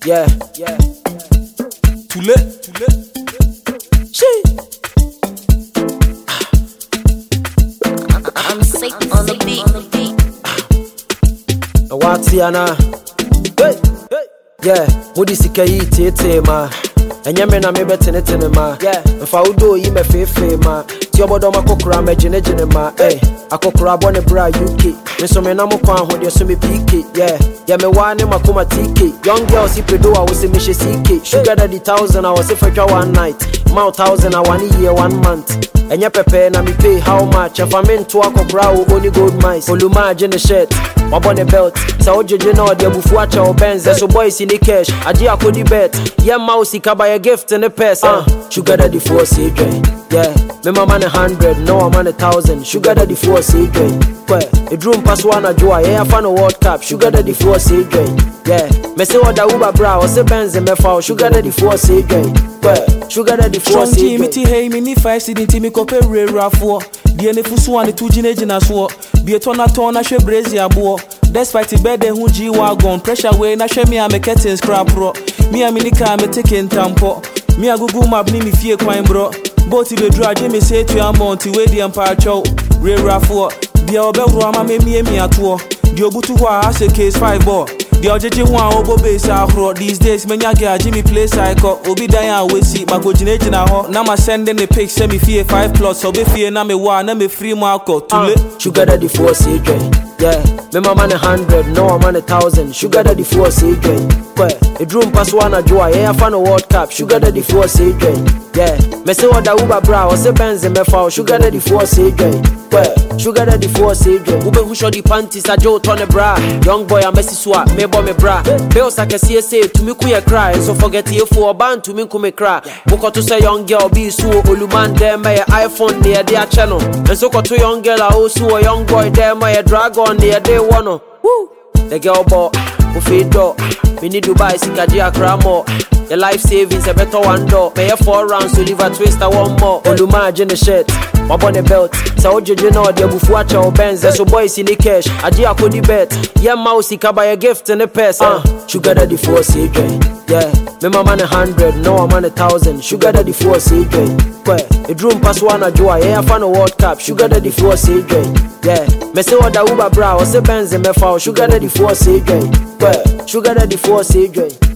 Yeah. Too late. She. I'm sick on the beat. What's yana? Hey. Yeah. Mudi sika yi tete ma. Enyame na me betene ma. Yeah. Mfa udo yi me fefe ma. Ti obodo makokura me jene ma. Hey. Akokura bone bra UK. Me so me na mo kwa ho de so me PK. Yeah. Yeah me wa ne makoma TK. Young girl si pedo I was say me she CK. Sugar daddy 1,000 I was say for one night. Mount 1,000 I 1 year 1 month. Enye pepe na me pay how much? If I'm into akokura o only gold mice. Oluma jene shirt. Wabone belt. Sa ojeje na ode bufu acha o Benz. So boys in the cash. Aji akodi bet. Yeah mouse ikaba your gift in the purse. Sugar daddy for CJ. Yeah. Me mama ne 100. No I'm on 1,000. Sugar daddy for CJ. A drum pass one a joy. Yeah, I found a World Cup. Sugar daddy for CJ. Yeah. Me say what the Uber bra. I say Benz me fall. Sugar daddy for CJ. Sugar daddy for CJ. CJ. Me ti hey me ni 5 cedi ti me kope rera for. Die ne fusu ane tu jina so. Be tona hwe brazy abo. Despite the bed who G wagon. Pressure way na hwe me a me curtain scrap pro. Me a mini car me taking tampo. Me a Google map ni me fie kwan bro. Both the drag me say to amount we the empire chow. Rera for. The obel ama me ato. The obutu ho a say case 5 ball. The ojeje ho a obo base ahro. These days menya girl Jimmy play cycle. Obi dan we see ma go jina ho. Na ma sending the pics say me fie 5 plus. Obi fie na me wa na me free mo akọ. Tule. Sugar daddy for CJ. Yeah. Me mama ne 100. No I'm on 1,000. Sugar daddy for CJ. A drum pass one a joy. Yeah, I found a World Cup. Sugar daddy for CJ. Yeah. Me say what the Uber bra. I say Benz me fall. Sugar daddy for CJ. Sugar daddy for CJ. Ube who shot the panties a Joe turn a bra. Young boy a messy swap. Me boy me bra. Bills like a CSA to me kuye cry. So forget you for a band to me kume cry. Boko to say young girl be so oluman there my iPhone near their channel. And so to young girl I also a young boy there my dragon near day one. Woo. The girl bought. Ufe door. Me need to buy sikaji akra more. Your life savings a better one door. Pay 4 rounds to leave a twister one more. Oluma jene shirt. Wabone belt. Sa ojeje na ode bufu acha o Benz. So boys in the cash. Aji akodi bet. Yeah mouse ikaba your gift in the purse. Sugar daddy for CJ. Yeah. Me mama ne 100. No I'm on 1,000. Sugar daddy for CJ. A drum pass one a joy. Yeah I found a World Cup. Sugar daddy for CJ. Yeah. Me say what the Uber bra. I say Benz me fall. Sugar daddy for CJ. Sugar daddy for CJ.